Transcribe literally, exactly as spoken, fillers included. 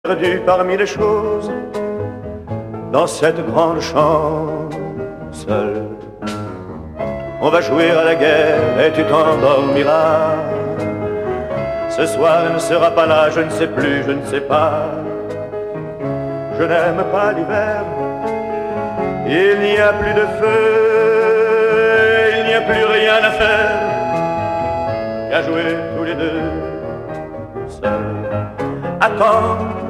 Perdu parmi les choses dans cette grande chambre seule. On va jouer à la guerre et tu t'endormiras. Ce soir elle ne sera pas là, je ne sais plus, je ne sais pas. Je n'aime pas l'hiver. Il n'y a plus de feu, il n'y a plus rien à faire qu'à jouer tous les deux seuls. Attends